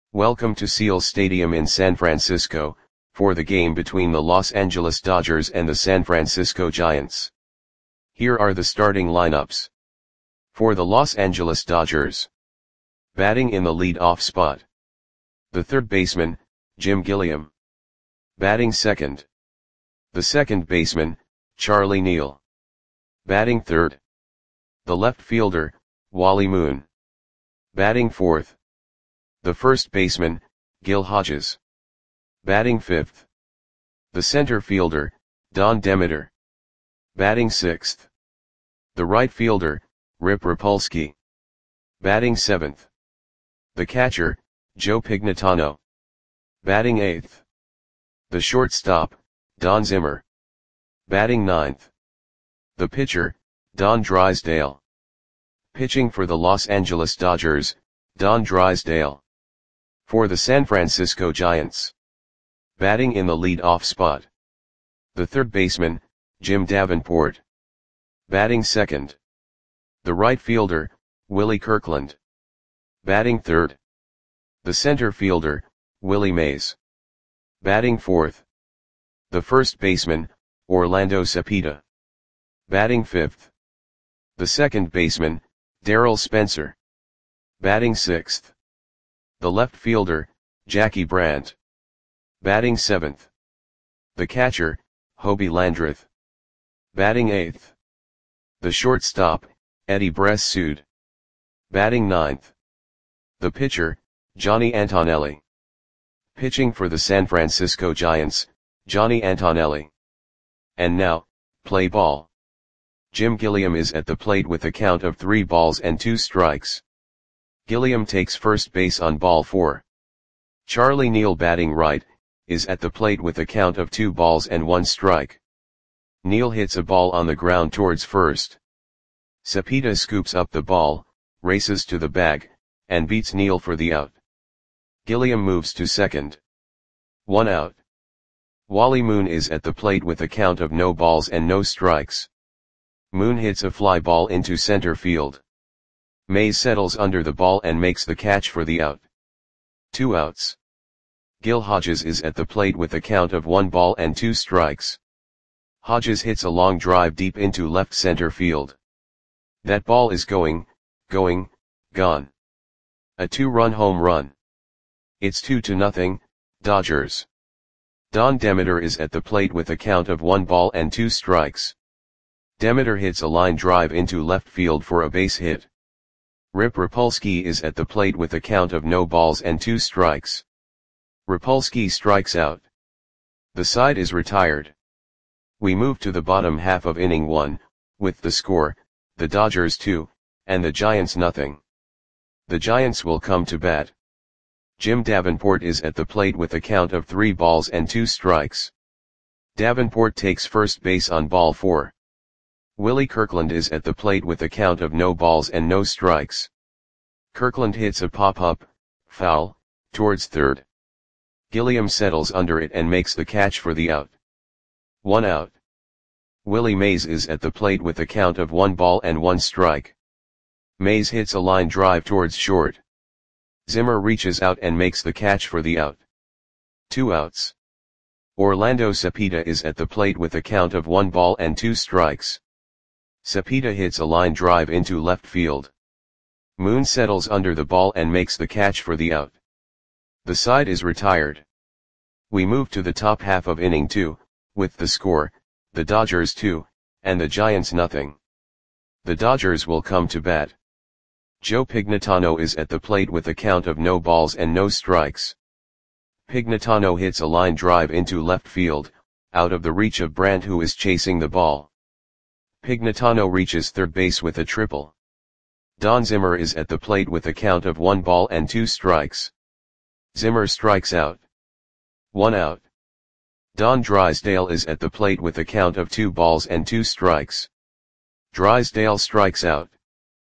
Welcome to Seals Stadium in San Francisco, for the game between the Los Angeles Dodgers and the San Francisco Giants. Here are the starting lineups. For the Los Angeles Dodgers. Batting in the lead-off spot. The third baseman, Jim Gilliam. Batting second. The second baseman, Charlie Neal. Batting third. The left fielder, Wally Moon. Batting fourth. The first baseman, Gil Hodges. Batting fifth. The center fielder, Don Demeter. Batting sixth. The right fielder, Rip Rapolsky. Batting seventh. The catcher, Joe Pignatano. Batting eighth. The shortstop, Don Zimmer. Batting ninth. The pitcher, Don Drysdale. Pitching for the Los Angeles Dodgers, Don Drysdale. For the San Francisco Giants. Batting in the lead-off spot. The third baseman, Jim Davenport. Batting second. The right fielder, Willie Kirkland. Batting third. The center fielder, Willie Mays. Batting fourth. The first baseman, Orlando Cepeda. Batting fifth. The second baseman, Darryl Spencer. Batting sixth. The left fielder, Jackie Brandt. Batting seventh. The catcher, Hobie Landreth. Batting eighth. The shortstop, Eddie Bress-Sood. Batting ninth. The pitcher, Johnny Antonelli. Pitching for the San Francisco Giants, Johnny Antonelli. And now, play ball. Jim Gilliam is at the plate with a count of 3 balls and 2 strikes. Gilliam takes first base on ball 4. Charlie Neal, batting right, is at the plate with a count of 2 balls and 1 strike. Neal hits a ball on the ground towards first. Cepeda scoops up the ball, races to the bag, and beats Neal for the out. Gilliam moves to second. 1 out. Wally Moon is at the plate with a count of no balls and no strikes. Moon hits a fly ball into center field. Mays settles under the ball and makes the catch for the out. 2 outs. Gil Hodges is at the plate with a count of 1 ball and 2 strikes. Hodges hits a long drive deep into left center field. That ball is gone. A 2-run home run. It's 2-0, Dodgers. Don Demeter is at the plate with a count of 1 ball and 2 strikes. Demeter hits a line drive into left field for a base hit. Rip Rapolsky is at the plate with a count of no balls and 2 strikes. Rapolsky strikes out. The side is retired. We move to the bottom half of inning 1, with the score, the Dodgers 2, and the Giants nothing. The Giants will come to bat. Jim Davenport is at the plate with a count of 3 balls and 2 strikes. Davenport takes first base on ball 4. Willie Kirkland is at the plate with a count of no balls and no strikes. Kirkland hits a pop-up, foul, towards third. Gilliam settles under it and makes the catch for the out. 1 out. Willie Mays is at the plate with a count of 1 ball and 1 strike. Mays hits a line drive towards short. Zimmer reaches out and makes the catch for the out. 2 outs. Orlando Cepeda is at the plate with a count of 1 ball and 2 strikes. Cepeda hits a line drive into left field. Moon settles under the ball and makes the catch for the out. The side is retired. We move to the top half of inning 2, with the score, the Dodgers 2, and the Giants nothing. The Dodgers will come to bat. Joe Pignatano is at the plate with a count of no balls and no strikes. Pignatano hits a line drive into left field, out of the reach of Brandt, who is chasing the ball. Pignatano reaches third base with a triple. Don Zimmer is at the plate with a count of 1 ball and 2 strikes. Zimmer strikes out. 1 out. Don Drysdale is at the plate with a count of 2 balls and 2 strikes. Drysdale strikes out.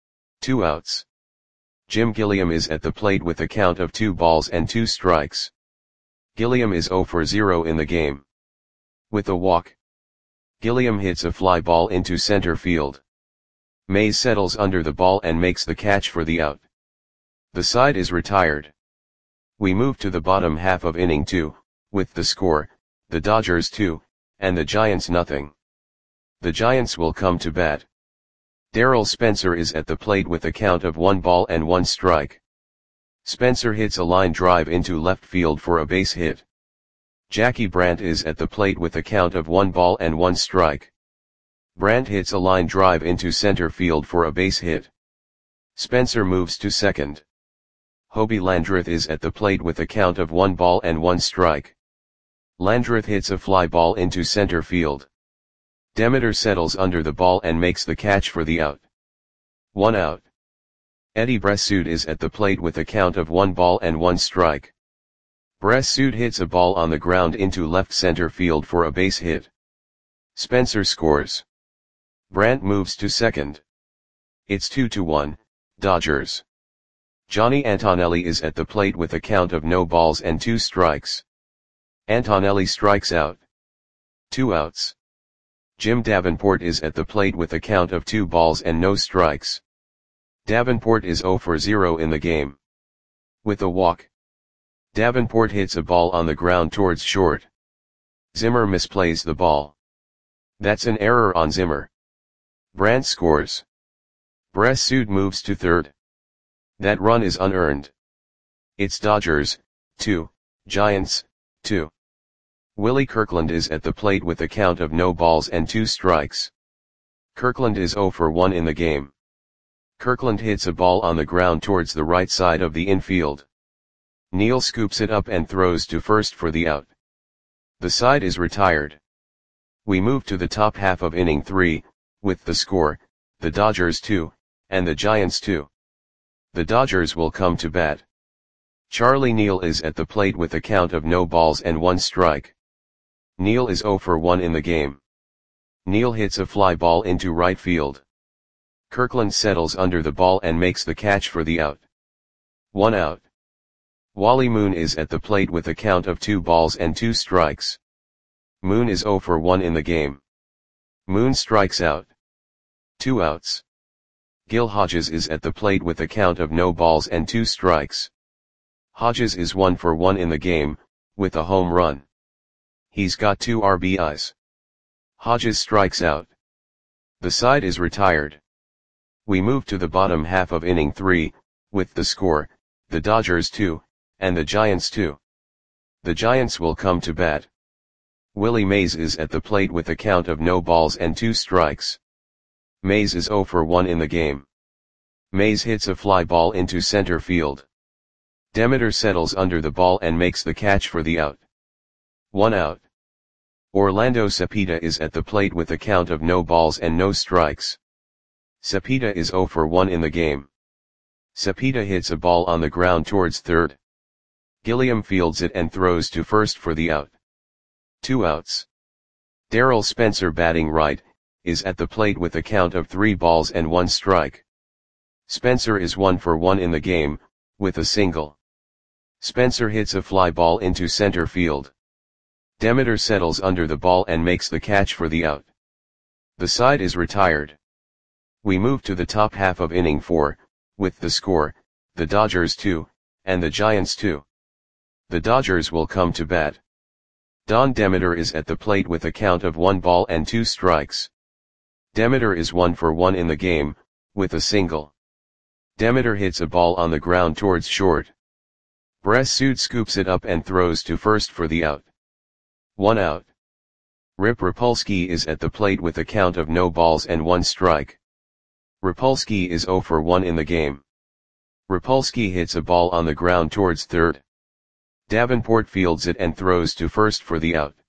2 outs. Jim Gilliam is at the plate with a count of 2 balls and 2 strikes. Gilliam is 0 for 0 in the game. With a walk. Gilliam hits a fly ball into center field. Mays settles under the ball and makes the catch for the out. The side is retired. We move to the bottom half of inning 2, with the score, the Dodgers 2, and the Giants nothing. The Giants will come to bat. Darryl Spencer is at the plate with a count of 1 ball and 1 strike. Spencer hits a line drive into left field for a base hit. Jackie Brandt is at the plate with a count of 1 ball and 1 strike. Brandt hits a line drive into center field for a base hit. Spencer moves to second. Hobie Landreth is at the plate with a count of 1 ball and 1 strike. Landreth hits a fly ball into center field. Demeter settles under the ball and makes the catch for the out. 1 out. Eddie Bressoud is at the plate with a count of 1 ball and 1 strike. Bressoud hits a ball on the ground into left center field for a base hit. Spencer scores. Brandt moves to second. It's 2-1, Dodgers. Johnny Antonelli is at the plate with a count of no balls and 2 strikes. Antonelli strikes out. 2 outs. Jim Davenport is at the plate with a count of 2 balls and no strikes. Davenport is 0 for 0 in the game. With a walk. Davenport hits a ball on the ground towards short. Zimmer misplays the ball. That's an error on Zimmer. Brandt scores. Bressoud moves to third. That run is unearned. It's Dodgers, 2, Giants, 2. Willie Kirkland is at the plate with a count of no balls and 2 strikes. Kirkland is 0 for 1 in the game. Kirkland hits a ball on the ground towards the right side of the infield. Neal scoops it up and throws to first for the out. The side is retired. We move to the top half of inning 3, with the score, the Dodgers 2, and the Giants 2. The Dodgers will come to bat. Charlie Neal is at the plate with a count of no balls and 1 strike. Neal is 0 for 1 in the game. Neal hits a fly ball into right field. Kirkland settles under the ball and makes the catch for the out. 1 out. Wally Moon is at the plate with a count of 2 balls and 2 strikes. Moon is 0 for 1 in the game. Moon strikes out. 2 outs. Gil Hodges is at the plate with a count of no balls and 2 strikes. Hodges is 1 for 1 in the game, with a home run. He's got 2 RBIs. Hodges strikes out. The side is retired. We move to the bottom half of inning 3, with the score, the Dodgers 2, and the Giants 2. The Giants will come to bat. Willie Mays is at the plate with a count of no balls and 2 strikes. Mays is 0 for 1 in the game. Mays hits a fly ball into center field. Demeter settles under the ball and makes the catch for the out. 1 out. Orlando Cepeda is at the plate with a count of no balls and no strikes. Cepeda is 0 for 1 in the game. Cepeda hits a ball on the ground towards third. Gilliam fields it and throws to first for the out. 2 outs. Darryl Spencer, batting right, is at the plate with a count of 3 balls and 1 strike. Spencer is 1 for 1 in the game, with a single. Spencer hits a fly ball into center field. Demeter settles under the ball and makes the catch for the out. The side is retired. We move to the top half of inning 4, with the score, the Dodgers 2, and the Giants 2. The Dodgers will come to bat. Don Demeter is at the plate with a count of 1 ball and 2 strikes. Demeter is 1 for 1 in the game, with a single. Demeter hits a ball on the ground towards short. Bressoud scoops it up and throws to first for the out. 1 out. Rip Rapolsky is at the plate with a count of no balls and 1 strike. Rapolsky is 0 for 1 in the game. Rapolsky hits a ball on the ground towards third. Davenport fields it and throws to first for the out.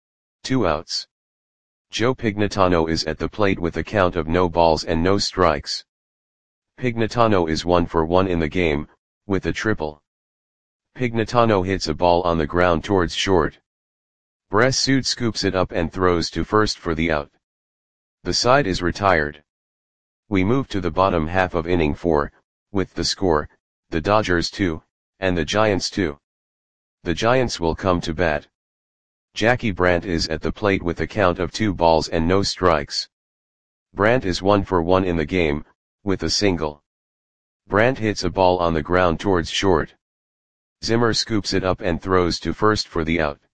2 outs. Joe Pignatano is at the plate with a count of no balls and no strikes. Pignatano is 1 for 1 in the game, with a triple. Pignatano hits a ball on the ground towards short. Bressoud scoops it up and throws to first for the out. The side is retired. We move to the bottom half of inning 4, with the score, the Dodgers 2, and the Giants 2. The Giants will come to bat. Jackie Brandt is at the plate with a count of 2 balls and no strikes. Brandt is 1 for 1 in the game, with a single. Brandt hits a ball on the ground towards short. Zimmer scoops it up and throws to first for the out.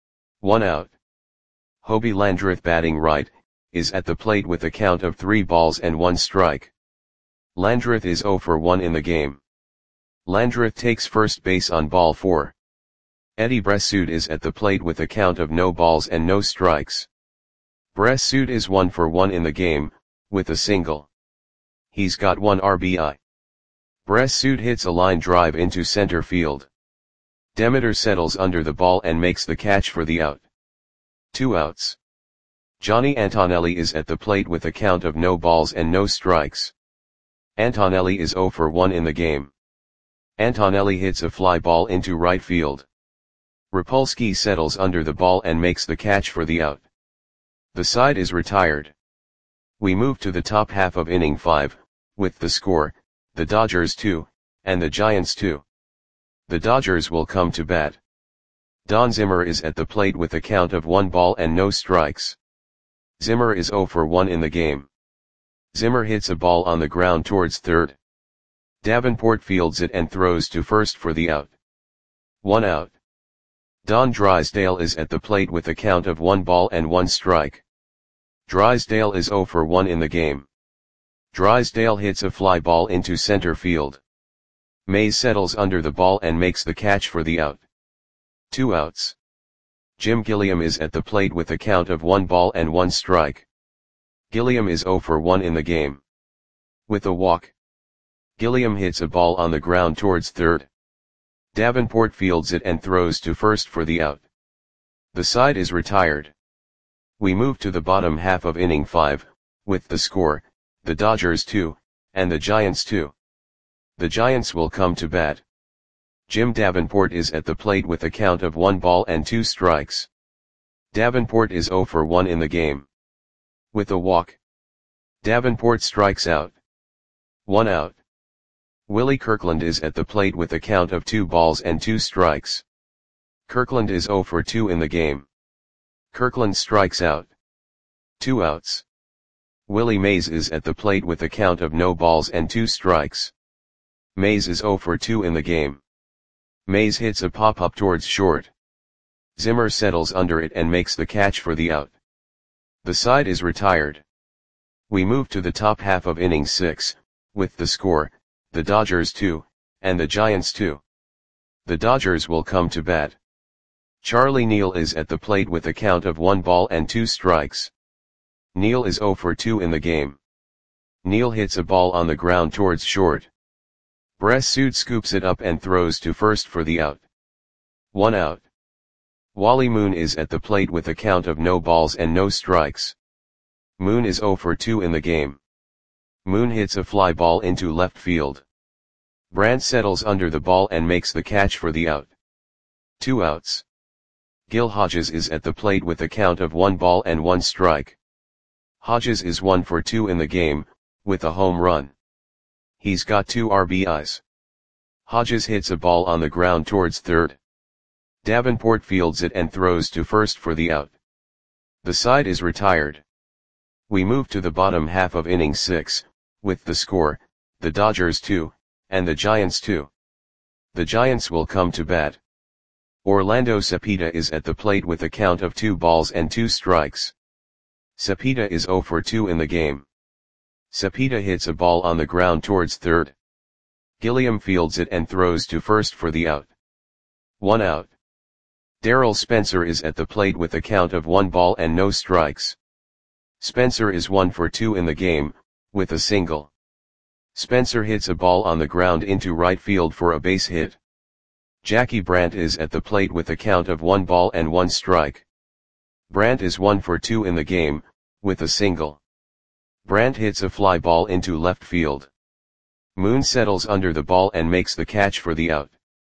1 out. Hobie Landreth, batting right, is at the plate with a count of 3 balls and 1 strike. Landreth is 0 for 1 in the game. Landreth takes first base on ball 4. Eddie Bressoud is at the plate with a count of no balls and no strikes. Bressoud is 1 for 1 in the game, with a single. He's got 1 RBI. Bressoud hits a line drive into center field. Demeter settles under the ball and makes the catch for the out. 2 outs. Johnny Antonelli is at the plate with a count of no balls and no strikes. Antonelli is 0 for 1 in the game. Antonelli hits a fly ball into right field. Rapolsky settles under the ball and makes the catch for the out. The side is retired. We move to the top half of inning 5, with the score, the Dodgers 2, and the Giants 2. The Dodgers will come to bat. Don Zimmer is at the plate with a count of 1 ball and no strikes. Zimmer is 0 for 1 in the game. Zimmer hits a ball on the ground towards third. Davenport fields it and throws to first for the out. 1 out. Don Drysdale is at the plate with a count of 1 ball and 1 strike. Drysdale is 0 for 1 in the game. Drysdale hits a fly ball into center field. Mays settles under the ball and makes the catch for the out. 2 outs. Jim Gilliam is at the plate with a count of 1 ball and 1 strike. Gilliam is 0 for 1 in the game. With a walk. Gilliam hits a ball on the ground towards third. Davenport fields it and throws to first for the out. The side is retired. We move to the bottom half of inning 5, with the score, the Dodgers 2, and the Giants 2. The Giants will come to bat. Jim Davenport is at the plate with a count of 1 ball and 2 strikes. Davenport is 0 for 1 in the game. With a walk. Davenport strikes out. 1 out. Willie Kirkland is at the plate with a count of 2 balls and 2 strikes. Kirkland is 0 for 2 in the game. Kirkland strikes out. 2 outs. Willie Mays is at the plate with a count of no balls and 2 strikes. Mays is 0 for 2 in the game. Mays hits a pop-up towards short. Zimmer settles under it and makes the catch for the out. The side is retired. We move to the top half of inning 6, with the score, the Dodgers 2, and the Giants 2. The Dodgers will come to bat. Charlie Neal is at the plate with a count of 1 ball and 2 strikes. Neal is 0 for 2 in the game. Neal hits a ball on the ground towards short. Bressoud scoops it up and throws to first for the out. 1 out. Wally Moon is at the plate with a count of no balls and no strikes. Moon is 0 for 2 in the game. Moon hits a fly ball into left field. Brandt settles under the ball and makes the catch for the out. 2 outs. Gil Hodges is at the plate with a count of 1 ball and 1 strike. Hodges is 1 for 2 in the game, with a home run. He's got 2 RBIs. Hodges hits a ball on the ground towards third. Davenport fields it and throws to first for the out. The side is retired. We move to the bottom half of inning 6, with the score, the Dodgers 2, and the Giants 2. The Giants will come to bat. Orlando Cepeda is at the plate with a count of 2 balls and 2 strikes. Cepeda is 0 for 2 in the game. Cepeda hits a ball on the ground towards third. Gilliam fields it and throws to first for the out. 1 out. Darrell Spencer is at the plate with a count of 1 ball and no strikes. Spencer is 1 for 2 in the game, with a single. Spencer hits a ball on the ground into right field for a base hit. Jackie Brandt is at the plate with a count of 1 ball and 1 strike. Brandt is 1 for 2 in the game, with a single. Brandt hits a fly ball into left field. Moon settles under the ball and makes the catch for the out.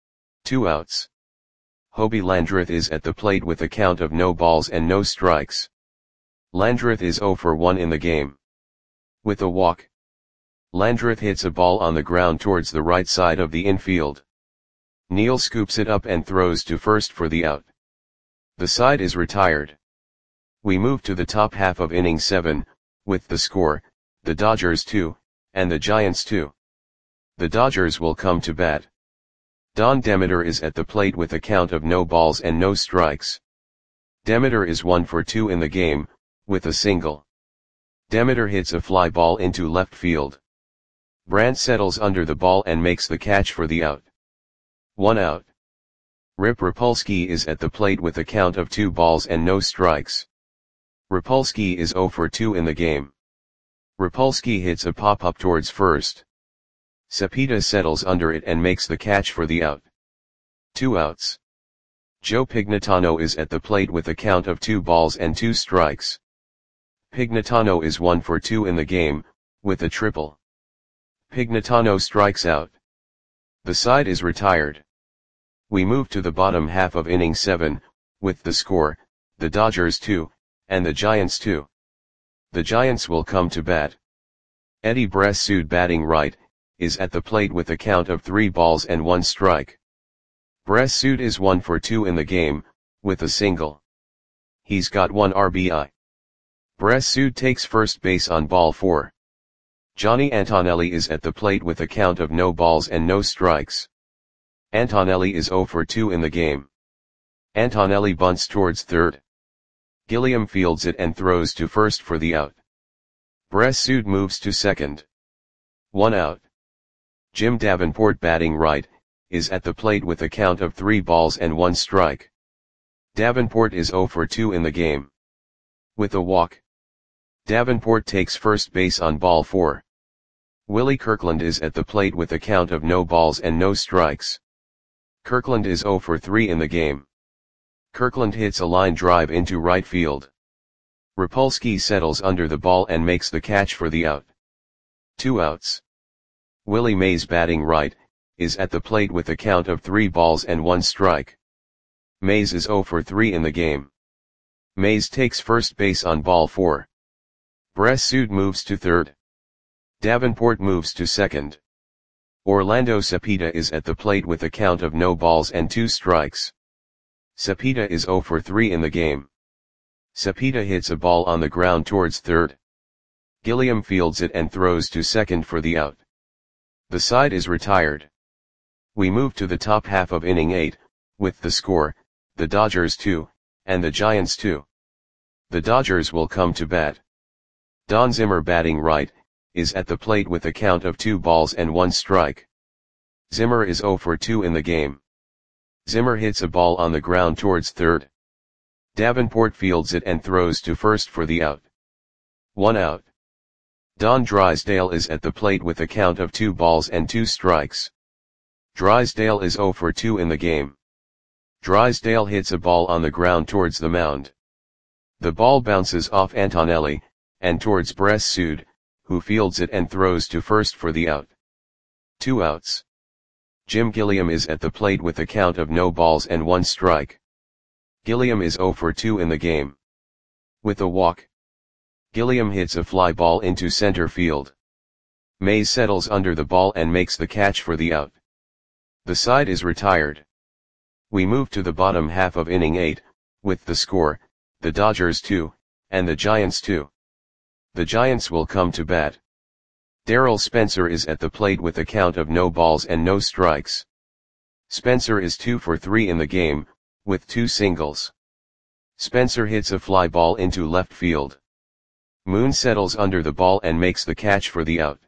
2 outs. Hobie Landreth is at the plate with a count of no balls and no strikes. Landreth is 0 for 1 in the game. With a walk. Landreth hits a ball on the ground towards the right side of the infield. Neal scoops it up and throws to first for the out. The side is retired. We move to the top half of inning 7, with the score, the Dodgers 2, and the Giants 2. The Dodgers will come to bat. Don Demeter is at the plate with a count of no balls and no strikes. Demeter is 1 for 2 in the game, with a single. Demeter hits a fly ball into left field. Brandt settles under the ball and makes the catch for the out. 1 out. Rip Rapolsky is at the plate with a count of 2 balls and no strikes. Rapolsky is 0 for 2 in the game. Rapolsky hits a pop-up towards first. Cepeda settles under it and makes the catch for the out. 2 outs. Joe Pignatano is at the plate with a count of 2 balls and 2 strikes. Pignatano is 1 for 2 in the game, with a triple. Pignatano strikes out. The side is retired. We move to the bottom half of inning 7, with the score, the Dodgers 2, and the Giants 2. The Giants will come to bat. Eddie Bressud, batting right, is at the plate with a count of 3 balls and 1 strike. Bressud is 1 for 2 in the game, with a single. He's got 1 RBI. Bressud takes first base on ball 4. Johnny Antonelli is at the plate with a count of no balls and no strikes. Antonelli is 0 for 2 in the game. Antonelli bunts towards third. Gilliam fields it and throws to first for the out. Bressud moves to second. 1 out. Jim Davenport, batting right, is at the plate with a count of 3 balls and 1 strike. Davenport is 0 for 2 in the game. With a walk. Davenport takes first base on ball 4. Willie Kirkland is at the plate with a count of no balls and no strikes. Kirkland is 0 for 3 in the game. Kirkland hits a line drive into right field. Rapolsky settles under the ball and makes the catch for the out. 2 outs. Willie Mays, batting right, is at the plate with a count of 3 balls and 1 strike. Mays is 0 for 3 in the game. Mays takes first base on ball 4. Bressud moves to third. Davenport moves to second. Orlando Cepeda is at the plate with a count of no balls and 2 strikes. Cepeda is 0 for 3 in the game. Cepeda hits a ball on the ground towards third. Gilliam fields it and throws to second for the out. The side is retired. We move to the top half of inning 8, with the score, the Dodgers 2, and the Giants 2. The Dodgers will come to bat. Don Zimmer, batting right, is at the plate with a count of 2 balls and 1 strike. Zimmer is 0 for 2 in the game. Zimmer hits a ball on the ground towards third. Davenport fields it and throws to first for the out. 1 out. Don Drysdale is at the plate with a count of 2 balls and 2 strikes. Drysdale is 0 for 2 in the game. Drysdale hits a ball on the ground towards the mound. The ball bounces off Antonelli, and towards Bressud, who fields it and throws to first for the out. 2 outs. Jim Gilliam is at the plate with a count of no balls and 1 strike. Gilliam is 0 for 2 in the game. With a walk. Gilliam hits a fly ball into center field. Mays settles under the ball and makes the catch for the out. The side is retired. We move to the bottom half of inning 8, with the score, the Dodgers 2, and the Giants 2. The Giants will come to bat. Darrell Spencer is at the plate with a count of no balls and no strikes. Spencer is 2 for 3 in the game, with 2 singles. Spencer hits a fly ball into left field. Moon settles under the ball and makes the catch for the out.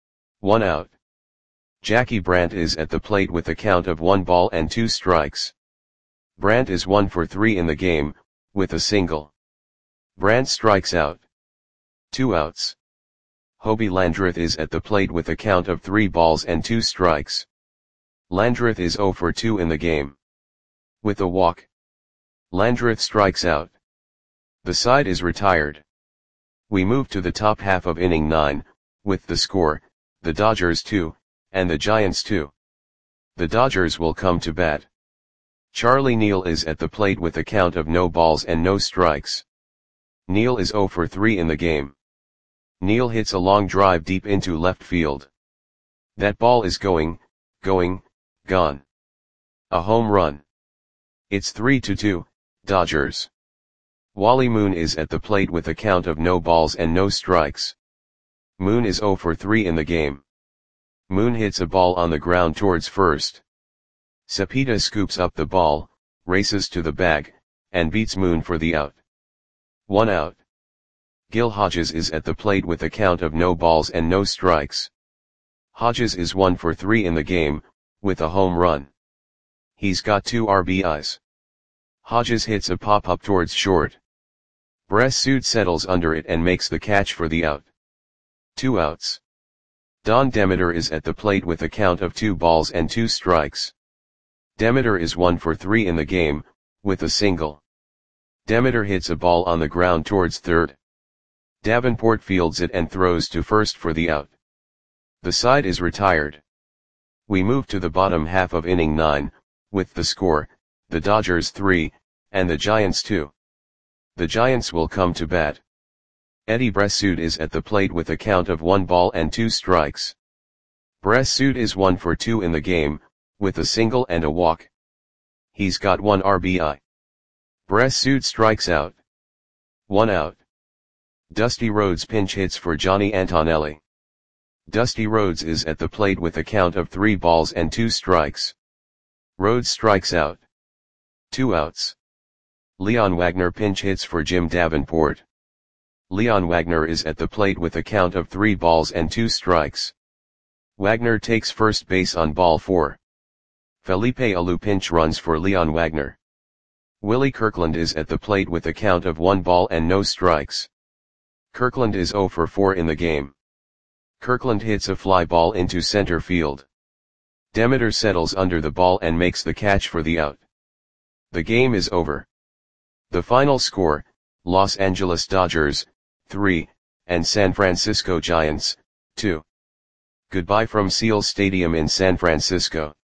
1 out. Jackie Brandt is at the plate with a count of 1 ball and 2 strikes. Brandt is 1 for 3 in the game, with a single. Brandt strikes out. 2 outs. Hobie Landreth is at the plate with a count of 3 balls and 2 strikes. Landreth is 0 for 2 in the game. With a walk. Landreth strikes out. The side is retired. We move to the top half of inning 9, with the score, the Dodgers 2, and the Giants 2. The Dodgers will come to bat. Charlie Neal is at the plate with a count of no balls and no strikes. Neal is 0 for 3 in the game. Neal hits a long drive deep into left field. That ball is gone. A home run. It's 3-2, Dodgers. Wally Moon is at the plate with a count of no balls and no strikes. Moon is 0 for 3 in the game. Moon hits a ball on the ground towards first. Cepeda scoops up the ball, races to the bag, and beats Moon for the out. 1 out. Gil Hodges is at the plate with a count of no balls and no strikes. Hodges is 1 for 3 in the game, with a home run. He's got 2 RBIs. Hodges hits a pop-up towards short. Bressud settles under it and makes the catch for the out. 2 outs. Don Demeter is at the plate with a count of 2 balls and 2 strikes. Demeter is 1 for 3 in the game, with a single. Demeter hits a ball on the ground towards third. Davenport fields it and throws to first for the out. The side is retired. We move to the bottom half of inning 9, with the score, the Dodgers 3, and the Giants 2. The Giants will come to bat. Eddie Bressud is at the plate with a count of 1 ball and 2 strikes. Bressud is 1 for 2 in the game, with a single and a walk. He's got 1 RBI. Bressud strikes out. 1 out. Dusty Rhodes pinch hits for Johnny Antonelli. Dusty Rhodes is at the plate with a count of 3 balls and 2 strikes. Rhodes strikes out. 2 outs. Leon Wagner pinch hits for Jim Davenport. Leon Wagner is at the plate with a count of 3 balls and 2 strikes. Wagner takes first base on ball 4. Felipe Alou pinch runs for Leon Wagner. Willie Kirkland is at the plate with a count of 1 ball and no strikes. Kirkland is 0 for 4 in the game. Kirkland hits a fly ball into center field. Demeter settles under the ball and makes the catch for the out. The game is over. The final score, Los Angeles Dodgers, 3, and San Francisco Giants, 2. Goodbye from Seal Stadium in San Francisco.